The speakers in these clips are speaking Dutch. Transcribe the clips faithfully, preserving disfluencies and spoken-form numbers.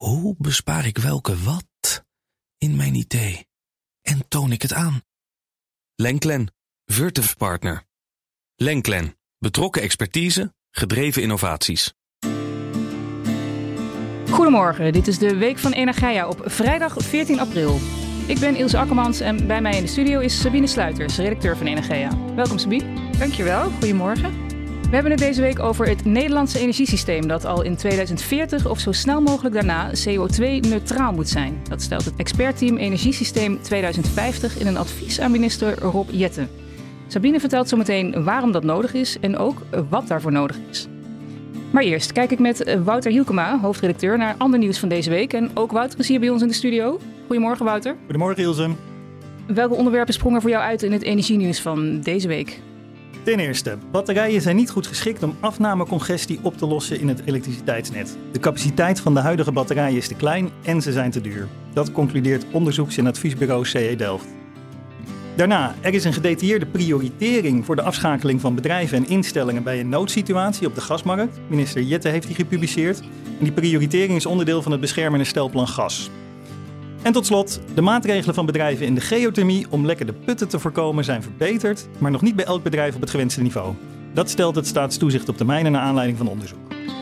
Hoe bespaar ik welke wat in mijn idee? En toon ik het aan? Lenklen, Virtuf Partner. Lenklen, betrokken expertise, gedreven innovaties. Goedemorgen, dit is de Week van Energia op vrijdag veertien april. Ik ben Ilse Akkermans en bij mij in de studio is Sabine Sluiters, redacteur van Energia. Welkom Sabine. Dankjewel, goedemorgen. We hebben het deze week over het Nederlandse energiesysteem dat al in tweeduizend veertig of zo snel mogelijk daarna C O twee neutraal moet zijn. Dat stelt het expertteam Energiesysteem tweeduizend vijftig in een advies aan minister Rob Jetten. Sabine vertelt zometeen waarom dat nodig is en ook wat daarvoor nodig is. Maar eerst kijk ik met Wouter Hielkema, hoofdredacteur, naar ander nieuws van deze week. En ook Wouter is hier bij ons in de studio. Goedemorgen Wouter. Goedemorgen Ilse. Welke onderwerpen sprongen voor jou uit in het energienieuws van deze week? Ten eerste, batterijen zijn niet goed geschikt om afnamecongestie op te lossen in het elektriciteitsnet. De capaciteit van de huidige batterijen is te klein en ze zijn te duur. Dat concludeert onderzoeks- en adviesbureau C E Delft. Daarna, er is een gedetailleerde prioritering voor de afschakeling van bedrijven en instellingen bij een noodsituatie op de gasmarkt. Minister Jetten heeft die gepubliceerd. En die prioritering is onderdeel van het beschermende stelplan gas. En tot slot, de maatregelen van bedrijven in de geothermie om lekkende putten te voorkomen zijn verbeterd, maar nog niet bij elk bedrijf op het gewenste niveau. Dat stelt het Staatstoezicht op de mijnen naar aanleiding van onderzoek.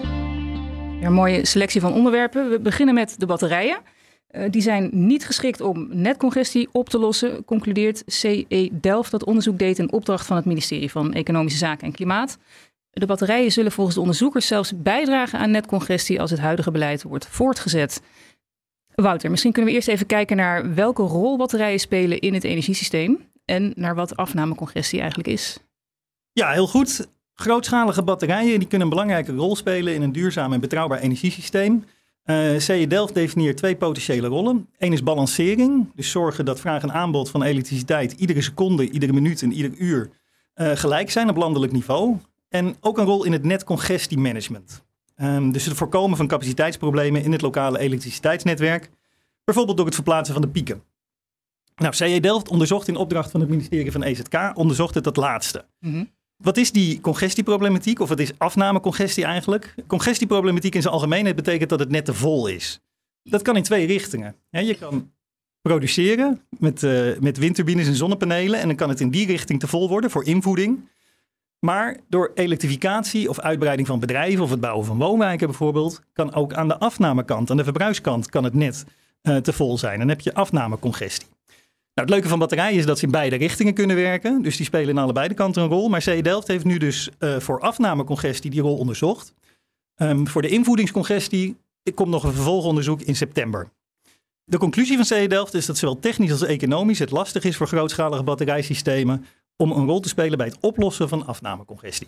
Ja, een mooie selectie van onderwerpen. We beginnen met de batterijen. Uh, die zijn niet geschikt om netcongestie op te lossen, concludeert C E Delft dat onderzoek deed in opdracht van het ministerie van Economische Zaken en Klimaat. De batterijen zullen volgens de onderzoekers zelfs bijdragen aan netcongestie als het huidige beleid wordt voortgezet. Wouter, misschien kunnen we eerst even kijken naar welke rol batterijen spelen in het energiesysteem en naar wat afnamecongestie eigenlijk is. Ja, heel goed. Grootschalige batterijen die kunnen een belangrijke rol spelen in een duurzaam en betrouwbaar energiesysteem. Uh, C E Delft definieert twee potentiële rollen. Eén is balancering, dus zorgen dat vraag en aanbod van elektriciteit iedere seconde, iedere minuut en ieder uur uh, gelijk zijn op landelijk niveau. En ook een rol in het netcongestiemanagement. Um, dus het voorkomen van capaciteitsproblemen in het lokale elektriciteitsnetwerk. Bijvoorbeeld door het verplaatsen van de pieken. Nou, C E Delft onderzocht in opdracht van het ministerie van E Z K, onderzocht het dat laatste. Mm-hmm. Wat is die congestieproblematiek? Of wat is afnamecongestie eigenlijk? Congestieproblematiek in zijn algemeenheid betekent dat het net te vol is. Dat kan in twee richtingen. Ja, je kan produceren met, uh, met windturbines en zonnepanelen. En dan kan het in die richting te vol worden voor invoeding. Maar door elektrificatie of uitbreiding van bedrijven of het bouwen van woonwijken bijvoorbeeld, kan ook aan de afnamekant, aan de verbruikskant, kan het net uh, te vol zijn. Dan heb je afnamecongestie. Nou, het leuke van batterijen is dat ze in beide richtingen kunnen werken. Dus die spelen in allebei de kanten een rol. Maar C E Delft heeft nu dus uh, voor afnamecongestie die rol onderzocht. Um, voor de invoedingscongestie komt nog een vervolgonderzoek in september. De conclusie van C E Delft is dat zowel technisch als economisch het lastig is voor grootschalige batterijsystemen om een rol te spelen bij het oplossen van afnamecongestie.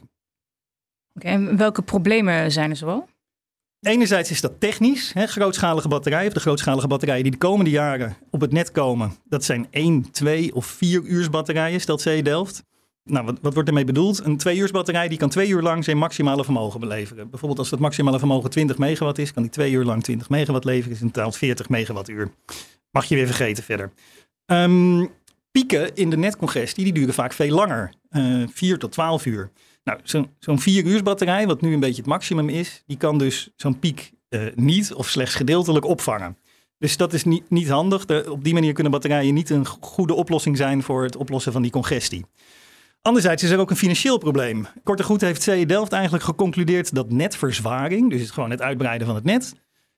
Oké, en welke problemen zijn er zoal? Enerzijds is dat technisch. Hè, grootschalige batterijen, of de grootschalige batterijen die de komende jaren op het net komen, dat zijn één, twee of vier uurs batterijen, stelt C E Delft. Nou, wat, wat wordt ermee bedoeld? Een twee uurs batterij die kan twee uur lang zijn maximale vermogen beleveren. Bijvoorbeeld als dat maximale vermogen twintig megawatt is, kan die twee uur lang twintig megawatt leveren. Is in totaal veertig megawattuur. Mag je weer vergeten verder. Um, pieken in de netcongestie, die duren vaak veel langer. Uh, vier tot twaalf uur. Nou, zo'n, zo'n vier uurs batterij, wat nu een beetje het maximum is, die kan dus zo'n piek uh, niet of slechts gedeeltelijk opvangen. Dus dat is niet, niet handig. De, op die manier kunnen batterijen niet een goede oplossing zijn voor het oplossen van die congestie. Anderzijds is er ook een financieel probleem. Kort en goed heeft C E Delft eigenlijk geconcludeerd dat netverzwaring, dus het gewoon het uitbreiden van het net,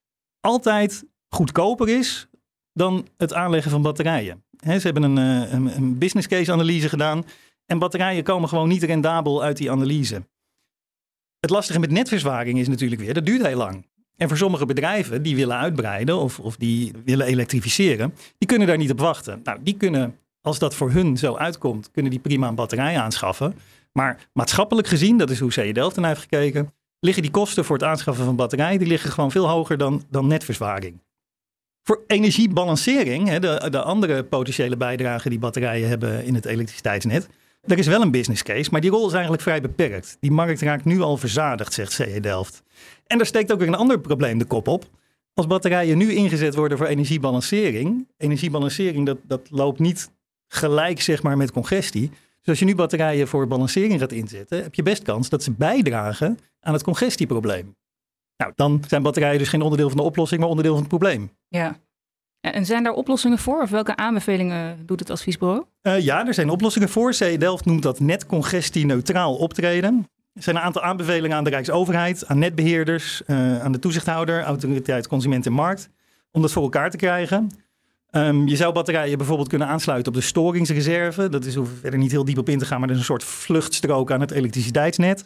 altijd goedkoper is dan het aanleggen van batterijen. He, ze hebben een, een, een business case analyse gedaan. En batterijen komen gewoon niet rendabel uit die analyse. Het lastige met netverzwaring is natuurlijk weer, dat duurt heel lang. En voor sommige bedrijven die willen uitbreiden of, of die willen elektrificeren, die kunnen daar niet op wachten. Nou, die kunnen, als dat voor hun zo uitkomt, kunnen die prima een batterij aanschaffen. Maar maatschappelijk gezien, dat is hoe C E Delft ernaar heeft gekeken, liggen die kosten voor het aanschaffen van batterijen, die liggen gewoon veel hoger dan, dan netverzwaring. Voor energiebalancering, de, de andere potentiële bijdrage die batterijen hebben in het elektriciteitsnet, er is wel een business case, maar die rol is eigenlijk vrij beperkt. Die markt raakt nu al verzadigd, zegt C E Delft. En daar steekt ook weer een ander probleem de kop op. Als batterijen nu ingezet worden voor energiebalancering, energiebalancering dat, dat loopt niet gelijk zeg maar met congestie. Dus als je nu batterijen voor balancering gaat inzetten, heb je best kans dat ze bijdragen aan het congestieprobleem. Nou, dan zijn batterijen dus geen onderdeel van de oplossing, maar onderdeel van het probleem. Ja. En zijn daar oplossingen voor? Of welke aanbevelingen doet het adviesbureau? Uh, ja, er zijn oplossingen voor. C E Delft noemt dat netcongestie-neutraal optreden. Er zijn een aantal aanbevelingen aan de Rijksoverheid, aan netbeheerders, uh, aan de toezichthouder, Autoriteit Consument en Markt, om dat voor elkaar te krijgen. Um, je zou batterijen bijvoorbeeld kunnen aansluiten op de storingsreserve. Dat is, hoeven we verder niet heel diep op in te gaan, maar dat is een soort vluchtstrook aan het elektriciteitsnet.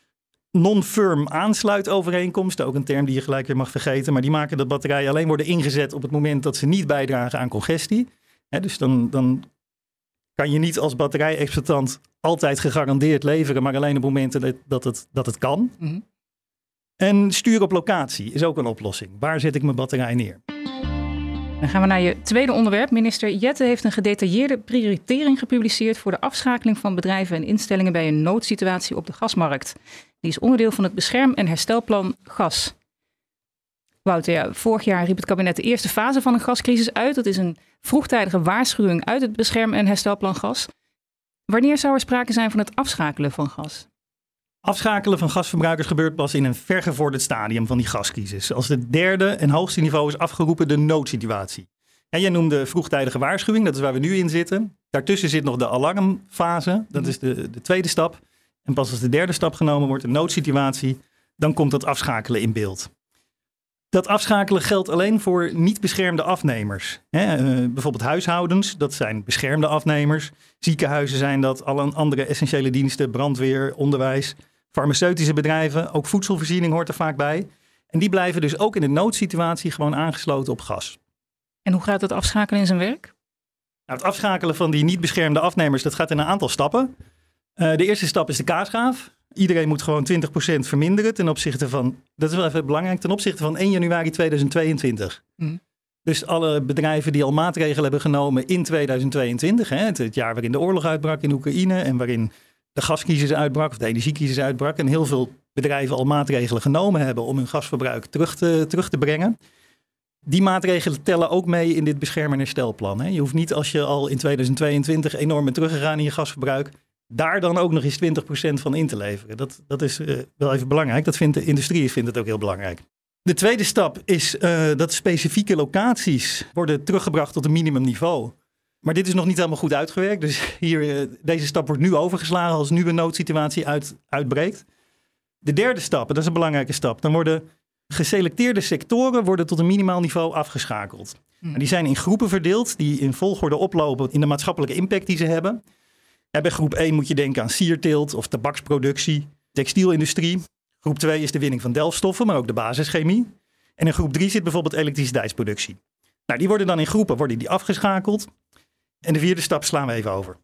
Non-firm aansluitovereenkomsten, ook een term die je gelijk weer mag vergeten, maar die maken dat batterijen alleen worden ingezet op het moment dat ze niet bijdragen aan congestie. He, dus dan, dan kan je niet als batterijexploitant altijd gegarandeerd leveren, maar alleen op momenten dat, dat, het, dat het kan. Mm-hmm. En stuur op locatie is ook een oplossing. Waar zet ik mijn batterij neer? Dan gaan we naar je tweede onderwerp. Minister Jette heeft een gedetailleerde prioritering gepubliceerd voor de afschakeling van bedrijven en instellingen bij een noodsituatie op de gasmarkt. Die is onderdeel van het bescherm- en herstelplan gas. Wouter, ja, vorig jaar riep het kabinet de eerste fase van een gascrisis uit. Dat is een vroegtijdige waarschuwing uit het bescherm- en herstelplan gas. Wanneer zou er sprake zijn van het afschakelen van gas? Afschakelen van gasverbruikers gebeurt pas in een vergevorderd stadium van die gascrisis. Als het derde en hoogste niveau is afgeroepen, de noodsituatie. En jij noemde vroegtijdige waarschuwing, dat is waar we nu in zitten. Daartussen zit nog de alarmfase, dat is de, de tweede stap. En pas als de derde stap genomen wordt, de noodsituatie, dan komt dat afschakelen in beeld. Dat afschakelen geldt alleen voor niet beschermde afnemers. He, uh, bijvoorbeeld huishoudens, dat zijn beschermde afnemers. Ziekenhuizen zijn dat, alle andere essentiële diensten, brandweer, onderwijs, farmaceutische bedrijven. Ook voedselvoorziening hoort er vaak bij. En die blijven dus ook in de noodsituatie gewoon aangesloten op gas. En hoe gaat het afschakelen in zijn werk? Nou, het afschakelen van die niet beschermde afnemers, dat gaat in een aantal stappen. Uh, de eerste stap is de kaarsgraaf. Iedereen moet gewoon twintig procent verminderen ten opzichte van, dat is wel even belangrijk, ten opzichte van één januari tweeduizend tweeëntwintig. Mm. Dus alle bedrijven die al maatregelen hebben genomen in tweeduizend tweeëntwintig, hè, het, het jaar waarin de oorlog uitbrak in Oekraïne en waarin de gascrisis uitbrak of de energiecrisis uitbrak en heel veel bedrijven al maatregelen genomen hebben om hun gasverbruik terug te, terug te brengen. Die maatregelen tellen ook mee in dit bescherm- en herstelplan. Hè. Je hoeft niet als je al in tweeduizend tweeëntwintig enorm bent teruggegaan in je gasverbruik, daar dan ook nog eens twintig procent van in te leveren. Dat, dat is uh, wel even belangrijk. Dat vindt de industrie vindt het ook heel belangrijk. De tweede stap is uh, dat specifieke locaties worden teruggebracht tot een minimumniveau. Maar dit is nog niet helemaal goed uitgewerkt. Dus hier, uh, deze stap wordt nu overgeslagen als nu een noodsituatie uit, uitbreekt. De derde stap, en dat is een belangrijke stap. Dan worden geselecteerde sectoren worden tot een minimaal niveau afgeschakeld. Hmm. En die zijn in groepen verdeeld die in volgorde oplopen in de maatschappelijke impact die ze hebben. Ja, bij groep één moet je denken aan sierteelt of tabaksproductie, textielindustrie. Groep twee is de winning van delfstoffen, maar ook de basischemie. En in groep drie zit bijvoorbeeld elektriciteitsproductie. Nou, die worden dan in groepen worden die afgeschakeld. En de vierde stap slaan we even over.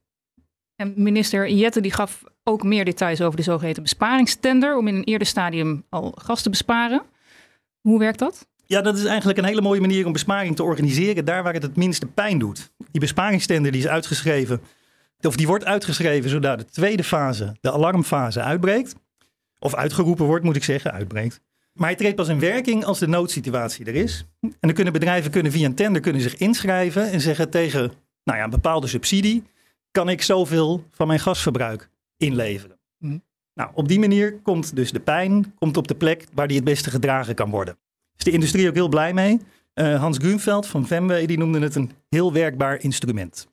En minister Jette die gaf ook meer details over de zogeheten besparingstender om in een eerder stadium al gas te besparen. Hoe werkt dat? Ja, dat is eigenlijk een hele mooie manier om besparing te organiseren daar waar het het minste pijn doet. Die besparingstender die is uitgeschreven, of die wordt uitgeschreven zodat de tweede fase, de alarmfase, uitbreekt. Of uitgeroepen wordt, moet ik zeggen, uitbreekt. Maar hij treedt pas in werking als de noodsituatie er is. En dan kunnen bedrijven kunnen via een tender kunnen zich inschrijven en zeggen tegen nou ja, een bepaalde subsidie kan ik zoveel van mijn gasverbruik inleveren. Mm. Nou, op die manier komt dus de pijn komt op de plek waar die het beste gedragen kan worden. Is de industrie ook heel blij mee. Uh, Hans Grunveld van Femway die noemde het een heel werkbaar instrument.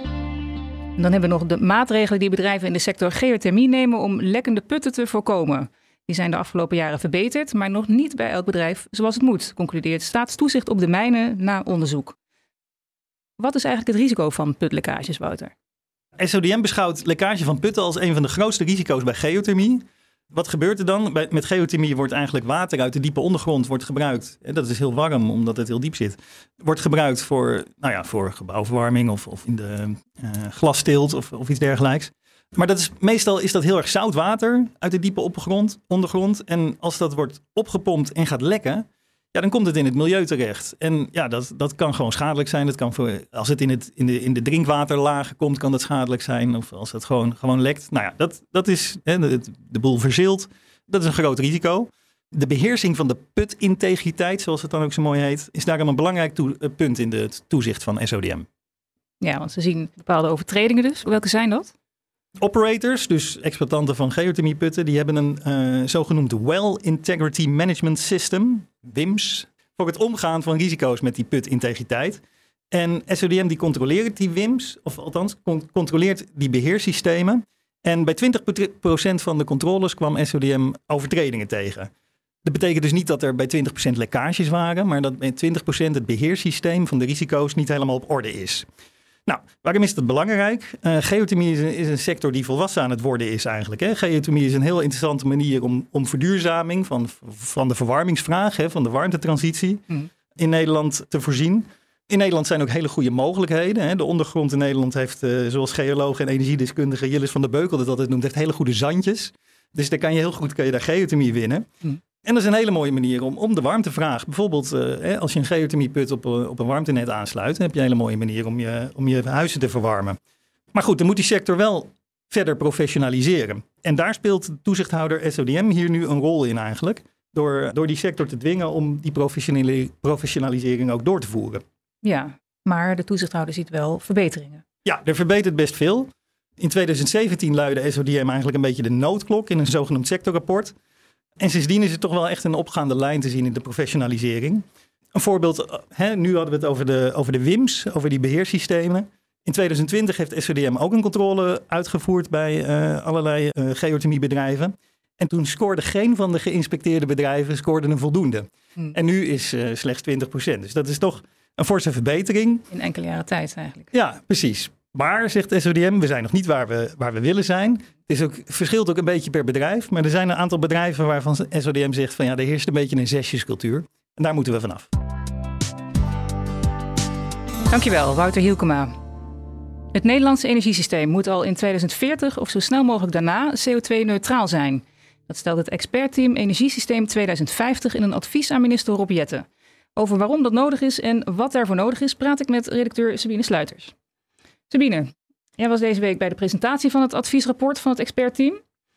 Dan hebben we nog de maatregelen die bedrijven in de sector geothermie nemen om lekkende putten te voorkomen. Die zijn de afgelopen jaren verbeterd, maar nog niet bij elk bedrijf zoals het moet, concludeert Staatstoezicht op de mijnen na onderzoek. Wat is eigenlijk het risico van putlekkages, Wouter? S O D M beschouwt lekkage van putten als een van de grootste risico's bij geothermie. Wat gebeurt er dan? Met geothermie wordt eigenlijk water uit de diepe ondergrond wordt gebruikt. Dat is heel warm, omdat het heel diep zit. Wordt gebruikt voor, nou ja, voor gebouwverwarming of, of in de uh, glasteelt of, of iets dergelijks. Maar dat is, meestal is dat heel erg zout water uit de diepe opgrond, ondergrond. En als dat wordt opgepompt en gaat lekken, ja, dan komt het in het milieu terecht. En ja, dat, dat kan gewoon schadelijk zijn. Dat kan voor, als het in, het, in, de, in de drinkwaterlagen komt, kan dat schadelijk zijn. Of als het gewoon, gewoon lekt. Nou ja, dat, dat is hè, de, de boel verzeelt. Dat is een groot risico. De beheersing van de putintegriteit, zoals het dan ook zo mooi heet, is daarom een belangrijk toe, punt in het toezicht van S O D M. Ja, want ze zien bepaalde overtredingen dus. Welke zijn dat? Operators, dus exploitanten van geothermieputten, die hebben een uh, zogenoemd Well Integrity Management System, W I M S, voor het omgaan van risico's met die putintegriteit. En S O D M die controleert die W I M S, of althans con- controleert die beheersystemen. En bij twintig procent van de controles kwam S O D M overtredingen tegen. Dat betekent dus niet dat er bij twintig procent lekkages waren, maar dat bij twintig procent het beheersysteem van de risico's niet helemaal op orde is. Nou, waarom is dat belangrijk? Uh, geothermie is een, is een sector die volwassen aan het worden is eigenlijk. Hè? Geothermie is een heel interessante manier om, om verduurzaming van, van de verwarmingsvraag, hè, van de warmtetransitie mm. in Nederland te voorzien. In Nederland zijn ook hele goede mogelijkheden. Hè? De ondergrond in Nederland heeft, uh, zoals geoloog en energiedeskundige Jillis van der Beukel dat altijd noemt, heeft hele goede zandjes. Dus daar kan je heel goed kan je daar geothermie winnen. Mm. En dat is een hele mooie manier om, om de warmtevraag, bijvoorbeeld uh, als je een geothermieput op, op een warmtenet aansluit, dan heb je een hele mooie manier om je, om je huizen te verwarmen. Maar goed, dan moet die sector wel verder professionaliseren. En daar speelt de toezichthouder S O D M hier nu een rol in eigenlijk, door, door die sector te dwingen om die professionalisering ook door te voeren. Ja, maar de toezichthouder ziet wel verbeteringen. Ja, er verbetert best veel. In twintig zeventien luidde S O D M eigenlijk een beetje de noodklok in een zogenoemd sectorrapport. En sindsdien is het toch wel echt een opgaande lijn te zien in de professionalisering. Een voorbeeld, hè, nu hadden we het over de, over de W I M S, over die beheersystemen. In twintig twintig heeft S O D M ook een controle uitgevoerd bij uh, allerlei uh, geothermiebedrijven. En toen scoorde geen van de geïnspecteerde bedrijven scoorde een voldoende. Hmm. En nu is uh, slechts twintig procent. Dus dat is toch een forse verbetering. In enkele jaren tijd eigenlijk. Ja, precies. Maar, zegt S O D M, we zijn nog niet waar we, waar we willen zijn. Het is ook, verschilt ook een beetje per bedrijf. Maar er zijn een aantal bedrijven waarvan S O D M zegt van ja, er heerst een beetje een zesjescultuur. En daar moeten we vanaf. Dankjewel, Wouter Hielkema. Het Nederlandse energiesysteem moet al in tweeduizend veertig of zo snel mogelijk daarna C O twee neutraal zijn. Dat stelt het expertteam Energiesysteem tweeduizend vijftig in een advies aan minister Rob Jetten. Over waarom dat nodig is en wat daarvoor nodig is, praat ik met redacteur Sabine Sluiters. Sabine, jij was deze week bij de presentatie van het adviesrapport van het expertteam.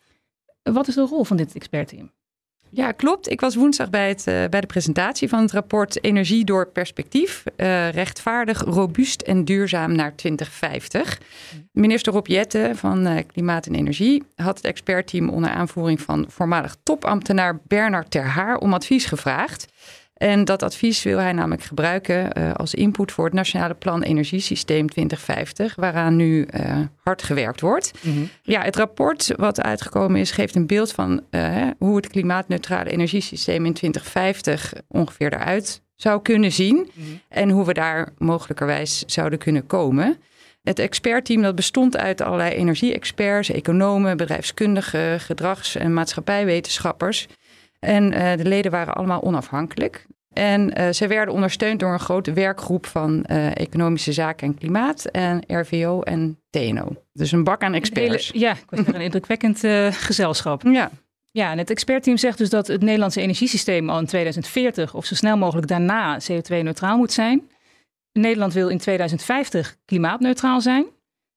Wat is de rol van dit expertteam? Ja, klopt. Ik was woensdag bij, het, uh, bij de presentatie van het rapport Energie door perspectief. Uh, rechtvaardig, robuust en duurzaam naar twintig vijftig. Minister Rob Jetten van uh, Klimaat en Energie had het expertteam onder aanvoering van voormalig topambtenaar Bernard Ter Haar om advies gevraagd. En dat advies wil hij namelijk gebruiken uh, als input voor het Nationale Plan Energiesysteem twintig vijftig, waaraan nu uh, hard gewerkt wordt. Mm-hmm. Ja, het rapport wat uitgekomen is, geeft een beeld van uh, hoe het klimaatneutrale energiesysteem in twintig vijftig ongeveer eruit zou kunnen zien. Mm-hmm. En hoe we daar mogelijkerwijs zouden kunnen komen. Het expertteam dat bestond uit allerlei energie-experts, economen, bedrijfskundigen, gedrags- en maatschappijwetenschappers. En uh, de leden waren allemaal onafhankelijk. En uh, ze werden ondersteund door een grote werkgroep van uh, Economische Zaken en Klimaat en R V O en T N O. Dus een bak aan experts. Hele, ja, ik was een indrukwekkend uh, gezelschap. Ja. Ja, en het expertteam zegt dus dat het Nederlandse energiesysteem al in tweeduizend veertig of zo snel mogelijk daarna C O twee neutraal moet zijn. Nederland wil in tweeduizend vijftig klimaatneutraal zijn.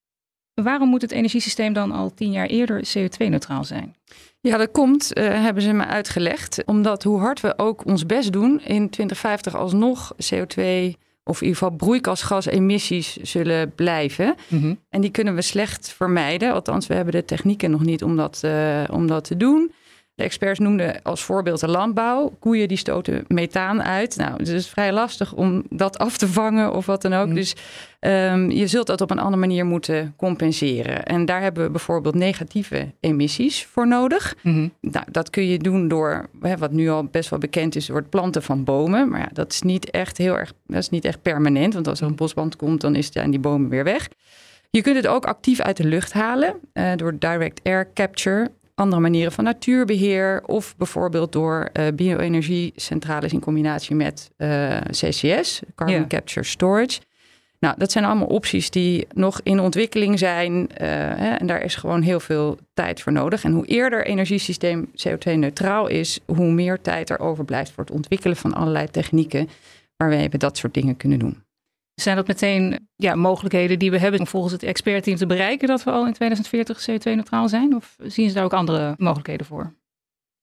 Waarom moet het energiesysteem dan al tien jaar eerder C O twee neutraal zijn? Ja, dat komt, uh, hebben ze me uitgelegd. Omdat hoe hard we ook ons best doen, in twintig vijftig alsnog C O twee of in ieder geval broeikasgasemissies zullen blijven. Mm-hmm. En die kunnen we slecht vermijden. Althans, we hebben de technieken nog niet om dat, uh, om dat te doen. De experts noemden als voorbeeld de landbouw. Koeien die stoten methaan uit. Nou, het is vrij lastig om dat af te vangen of wat dan ook. Mm. Dus um, je zult dat op een andere manier moeten compenseren. En daar hebben we bijvoorbeeld negatieve emissies voor nodig. Mm-hmm. Nou, dat kun je doen door, hè, wat nu al best wel bekend is, door het planten van bomen. Maar ja, dat is niet echt heel erg, dat is niet echt permanent. Want als er een bosbrand komt, dan zijn die bomen weer weg. Je kunt het ook actief uit de lucht halen uh, door direct air capture. Andere manieren van natuurbeheer of bijvoorbeeld door uh, bio-energiecentrales in combinatie met uh, C C S, Carbon yeah. Capture Storage. Nou, dat zijn allemaal opties die nog in ontwikkeling zijn uh, hè, en daar is gewoon heel veel tijd voor nodig. En hoe eerder energiesysteem C O twee neutraal is, hoe meer tijd er overblijft voor het ontwikkelen van allerlei technieken waarmee we dat soort dingen kunnen doen. Zijn dat meteen ja, mogelijkheden die we hebben om volgens het expertteam te bereiken dat we al in tweeduizend veertig C O twee neutraal zijn? Of zien ze daar ook andere mogelijkheden voor?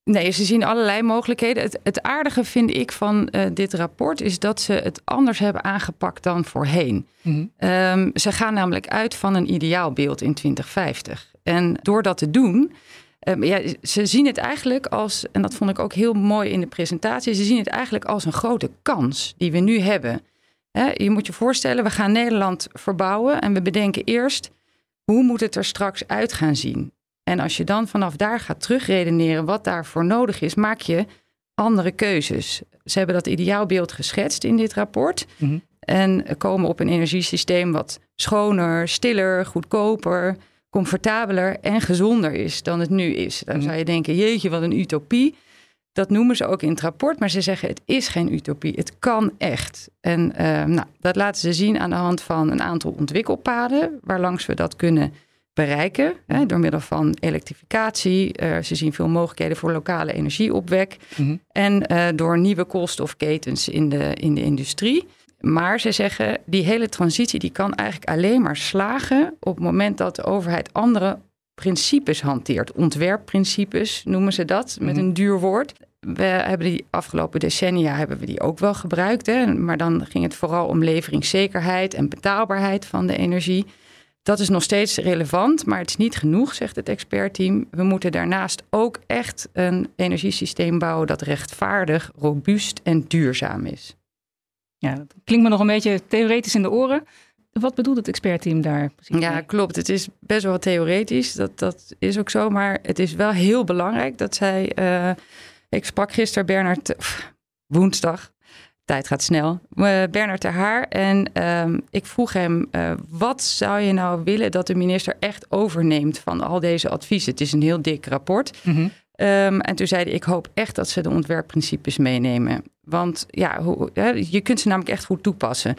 Nee, ze zien allerlei mogelijkheden. Het, het aardige vind ik van uh, dit rapport is dat ze het anders hebben aangepakt dan voorheen. Mm-hmm. Um, ze gaan namelijk uit van een ideaalbeeld in twintig vijftig. En door dat te doen, um, ja, ze zien het eigenlijk als, en dat vond ik ook heel mooi in de presentatie, ze zien het eigenlijk als een grote kans die we nu hebben. He, je moet je voorstellen, we gaan Nederland verbouwen en we bedenken eerst, hoe moet het er straks uit gaan zien? En als je dan vanaf daar gaat terugredeneren wat daarvoor nodig is, maak je andere keuzes. Ze hebben dat ideaalbeeld geschetst in dit rapport. Mm-hmm. En komen op een energiesysteem wat schoner, stiller, goedkoper, comfortabeler en gezonder is dan het nu is. Dan mm-hmm. zou je denken, jeetje, wat een utopie. Dat noemen ze ook in het rapport, maar ze zeggen het is geen utopie. Het kan echt. En uh, nou, dat laten ze zien aan de hand van een aantal ontwikkelpaden, waarlangs we dat kunnen bereiken, hè, door middel van elektrificatie. Uh, ze zien veel mogelijkheden voor lokale energieopwek. Mm-hmm. En uh, door nieuwe koolstofketens in de, in de industrie. Maar ze zeggen, die hele transitie die kan eigenlijk alleen maar slagen op het moment dat de overheid andere principes hanteert. Ontwerpprincipes noemen ze dat, met mm-hmm. een duur woord. We hebben die afgelopen decennia hebben we die ook wel gebruikt. Hè, maar dan ging het vooral om leveringszekerheid en betaalbaarheid van de energie. Dat is nog steeds relevant, maar het is niet genoeg, zegt het expertteam. We moeten daarnaast ook echt een energiesysteem bouwen dat rechtvaardig, robuust en duurzaam is. Ja, dat klinkt me nog een beetje theoretisch in de oren. Wat bedoelt het expertteam daar precies? Ja, mee? Klopt. Het is best wel theoretisch. Dat, dat is ook zo, maar het is wel heel belangrijk dat zij... Uh, ik sprak gisteren Bernard, pff, woensdag... Tijd gaat snel. Uh, Bernard ter Haar. En um, ik vroeg hem, uh, wat zou je nou willen dat de minister echt overneemt van al deze adviezen? Het is een heel dik rapport. Mm-hmm. Um, en toen zei hij, ik hoop echt dat ze de ontwerpprincipes meenemen. Want ja, hoe, hè, je kunt ze namelijk echt goed toepassen.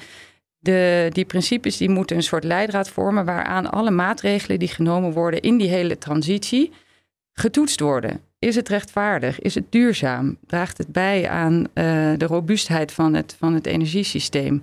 De, die principes die moeten een soort leidraad vormen waaraan alle maatregelen die genomen worden in die hele transitie getoetst worden. Is het rechtvaardig? Is het duurzaam? Draagt het bij aan uh, de robuustheid van het, van het energiesysteem?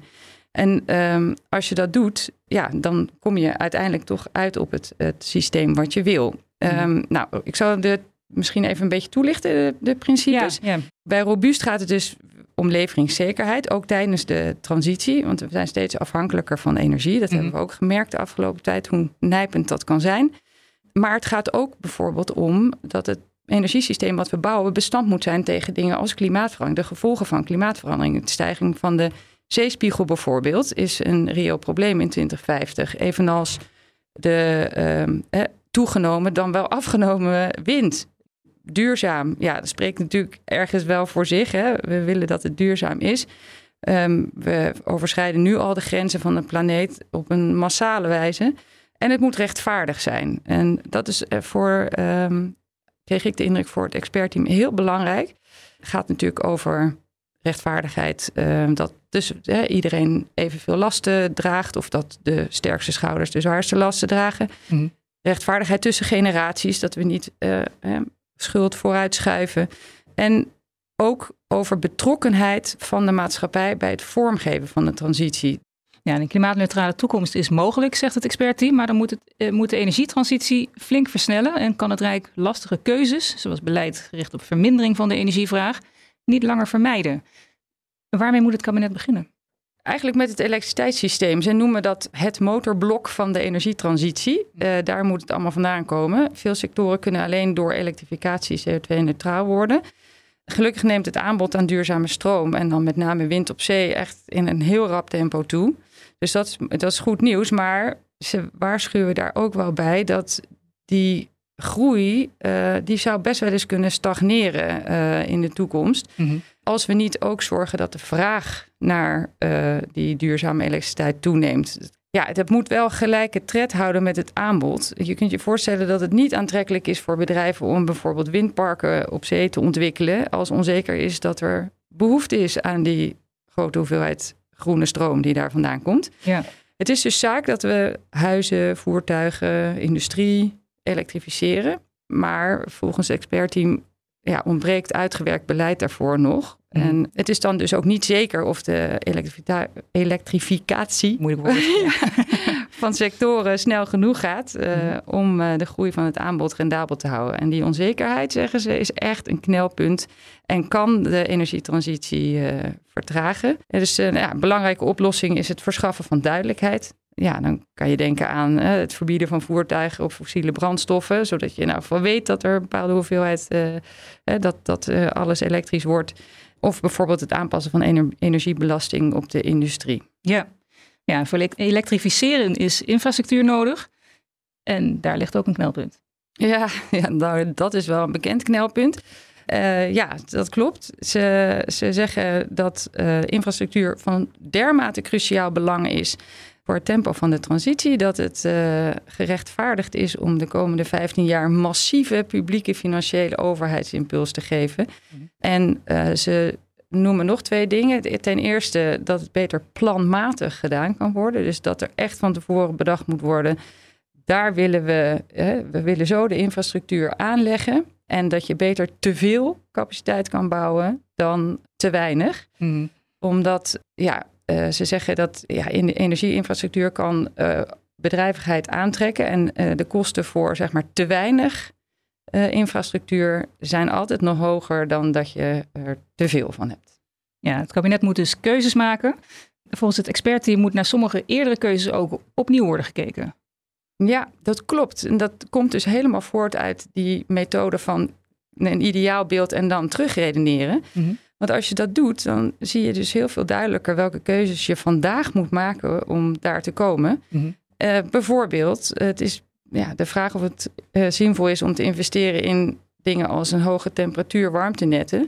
En um, als je dat doet, ja, dan kom je uiteindelijk toch uit op het, het systeem wat je wil. Mm. Um, nou, ik zal de misschien even een beetje toelichten, de, de principes. Ja, ja. Bij robuust gaat het dus om leveringszekerheid, ook tijdens de transitie. Want we zijn steeds afhankelijker van energie. Dat mm. hebben we ook gemerkt de afgelopen tijd, hoe nijpend dat kan zijn. Maar het gaat ook bijvoorbeeld om dat het energiesysteem wat we bouwen bestand moet zijn tegen dingen als klimaatverandering. De gevolgen van klimaatverandering. De stijging van de zeespiegel bijvoorbeeld is een reëel probleem in twintig vijftig. Evenals de uh, eh, toegenomen dan wel afgenomen wind. Duurzaam, ja, dat spreekt natuurlijk ergens wel voor zich. Hè? We willen dat het duurzaam is. Um, we overschrijden nu al de grenzen van de planeet op een massale wijze. En het moet rechtvaardig zijn. En dat is voor... Um, kreeg ik de indruk voor het expertteam heel belangrijk. Het gaat natuurlijk over rechtvaardigheid. Uh, dat dus uh, iedereen evenveel lasten draagt. Of dat de sterkste schouders de zwaarste lasten dragen. Mm. Rechtvaardigheid tussen generaties. Dat we niet uh, uh, schuld vooruitschuiven. En ook over betrokkenheid van de maatschappij bij het vormgeven van de transitie. Ja, een klimaatneutrale toekomst is mogelijk, zegt het expertteam. Maar dan moet, het, uh, moet de energietransitie flink versnellen. En kan het Rijk lastige keuzes, zoals beleid gericht op vermindering van de energievraag, niet langer vermijden. Waarmee moet het kabinet beginnen? Eigenlijk met het elektriciteitssysteem. Ze noemen dat het motorblok van de energietransitie. Uh, daar moet het allemaal vandaan komen. Veel sectoren kunnen alleen door elektrificatie C O twee neutraal worden. Gelukkig neemt het aanbod aan duurzame stroom en dan met name wind op zee echt in een heel rap tempo toe. Dus dat is, dat is goed nieuws, maar ze waarschuwen daar ook wel bij dat die groei, uh, die zou best wel eens kunnen stagneren uh, in de toekomst. Mm-hmm. Als we niet ook zorgen dat de vraag naar uh, die duurzame elektriciteit toeneemt. Ja, het moet wel gelijke tred houden met het aanbod. Je kunt je voorstellen dat het niet aantrekkelijk is voor bedrijven om bijvoorbeeld windparken op zee te ontwikkelen, als onzeker is dat er behoefte is aan die grote hoeveelheid groene stroom die daar vandaan komt. Ja. Het is dus zaak dat we huizen, voertuigen, industrie elektrificeren. Maar volgens het expertteam ja, ontbreekt uitgewerkt beleid daarvoor nog. Mm. En het is dan dus ook niet zeker of de elektrifica- elektrificatie Moeilijk woord, van sectoren snel genoeg gaat uh, mm. om uh, de groei van het aanbod rendabel te houden. En die onzekerheid, zeggen ze, is echt een knelpunt en kan de energietransitie uh, vertragen. En dus uh, ja, een belangrijke oplossing is het verschaffen van duidelijkheid. Ja, dan kan je denken aan uh, het verbieden van voertuigen op fossiele brandstoffen, zodat je in ieder geval weet dat er een bepaalde hoeveelheid, uh, uh, dat, dat uh, alles elektrisch wordt. Of bijvoorbeeld het aanpassen van ener- energiebelasting op de industrie. Ja. ja, voor elektrificeren is infrastructuur nodig. En daar ligt ook een knelpunt. Ja, ja nou, dat is wel een bekend knelpunt. Uh, ja, dat klopt. Ze, ze zeggen dat uh, infrastructuur van dermate cruciaal belang is voor het tempo van de transitie, dat het uh, gerechtvaardigd is om de komende vijftien jaar massieve publieke financiële overheidsimpuls te geven. Mm-hmm. En uh, ze noemen nog twee dingen. Ten eerste dat het beter planmatig gedaan kan worden. Dus dat er echt van tevoren bedacht moet worden. Daar willen we, hè, we willen zo de infrastructuur aanleggen. En dat je beter te veel capaciteit kan bouwen dan te weinig. Mm-hmm. Omdat, ja, uh, ze zeggen dat ja, in de energieinfrastructuur kan uh, bedrijvigheid aantrekken. En uh, de kosten voor, zeg maar, te weinig uh, infrastructuur zijn altijd nog hoger dan dat je er te veel van hebt. Ja, het kabinet moet dus keuzes maken. Volgens het expertteam moet naar sommige eerdere keuzes ook opnieuw worden gekeken. Ja, dat klopt. En dat komt dus helemaal voort uit die methode van een ideaalbeeld en dan terugredeneren. Mm-hmm. Want als je dat doet, dan zie je dus heel veel duidelijker welke keuzes je vandaag moet maken om daar te komen. Mm-hmm. Uh, bijvoorbeeld, het is ja, de vraag of het uh, zinvol is om te investeren in dingen als een hoge temperatuur warmtenetten.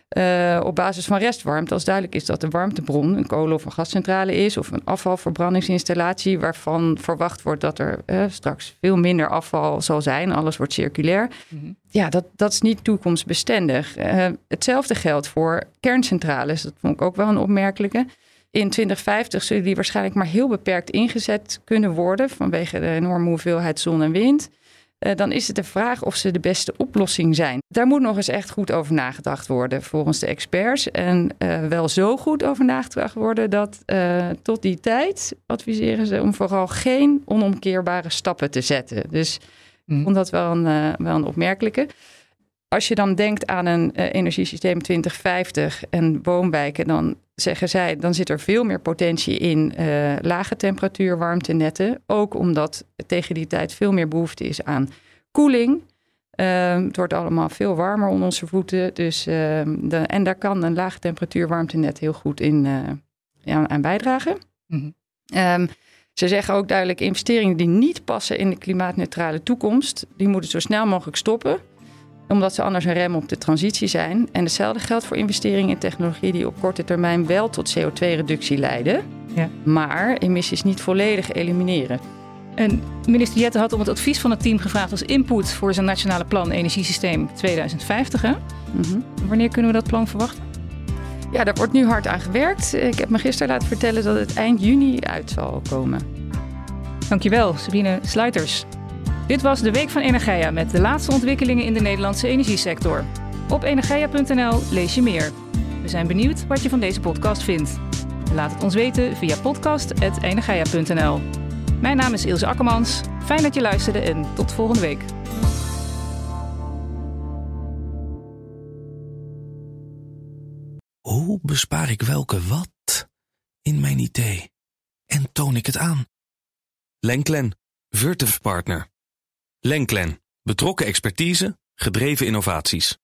Uh, op basis van restwarmte, als duidelijk is dat de warmtebron een kolen- of een gascentrale is, of een afvalverbrandingsinstallatie waarvan verwacht wordt dat er uh, straks veel minder afval zal zijn. Alles wordt circulair. Mm-hmm. Ja, dat, dat is niet toekomstbestendig. Uh, hetzelfde geldt voor kerncentrales. Dat vond ik ook wel een opmerkelijke. In twintig vijftig zullen die waarschijnlijk maar heel beperkt ingezet kunnen worden vanwege de enorme hoeveelheid zon en wind. Uh, dan is het de vraag of ze de beste oplossing zijn. Daar moet nog eens echt goed over nagedacht worden volgens de experts. En uh, wel zo goed over nagedacht worden dat uh, tot die tijd adviseren ze om vooral geen onomkeerbare stappen te zetten. Dus mm. ik vond dat wel een, uh, wel een opmerkelijke. Als je dan denkt aan een uh, energiesysteem twintig vijftig en woonwijken, dan zeggen zij, dan zit er veel meer potentie in uh, lage temperatuur warmtenetten. Ook omdat tegen die tijd veel meer behoefte is aan koeling. Uh, het wordt allemaal veel warmer onder onze voeten. Dus, uh, de, en daar kan een lage temperatuur warmtenet heel goed in uh, ja, aan bijdragen. Mm-hmm. Um, ze zeggen ook duidelijk, investeringen die niet passen in de klimaatneutrale toekomst, die moeten zo snel mogelijk stoppen, omdat ze anders een rem op de transitie zijn. En hetzelfde geldt voor investeringen in technologie die op korte termijn wel tot C O twee reductie leiden, ja. maar emissies niet volledig elimineren. En minister Jette had om het advies van het team gevraagd als input voor zijn nationale plan Energiesysteem tweeduizend vijftig. Hè? Mm-hmm. Wanneer kunnen we dat plan verwachten? Ja, daar wordt nu hard aan gewerkt. Ik heb me gisteren laten vertellen dat het eind juni uit zal komen. Dankjewel, Sabine Sluiters. Dit was de Week van Energeia met de laatste ontwikkelingen in de Nederlandse energiesector. Op energeia punt n l lees je meer. We zijn benieuwd wat je van deze podcast vindt. Laat het ons weten via podcast punt energeia punt n l. Mijn naam is Ilse Akkermans. Fijn dat je luisterde en tot volgende week. Hoe bespaar ik welke wat in mijn idee en toon ik het aan? Lenklen, Virtuf Partner. Lenklen, betrokken expertise, gedreven innovaties.